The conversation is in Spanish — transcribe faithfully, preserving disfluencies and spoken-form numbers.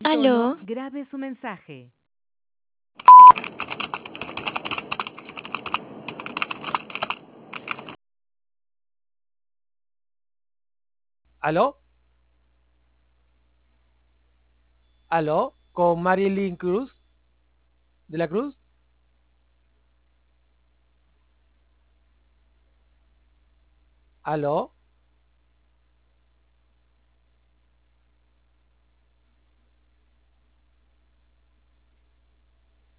Tono, Aló, grabe su mensaje. ¿Aló? ¿Aló? ¿Con Marilyn Cruz? ¿De la Cruz? ¿Aló?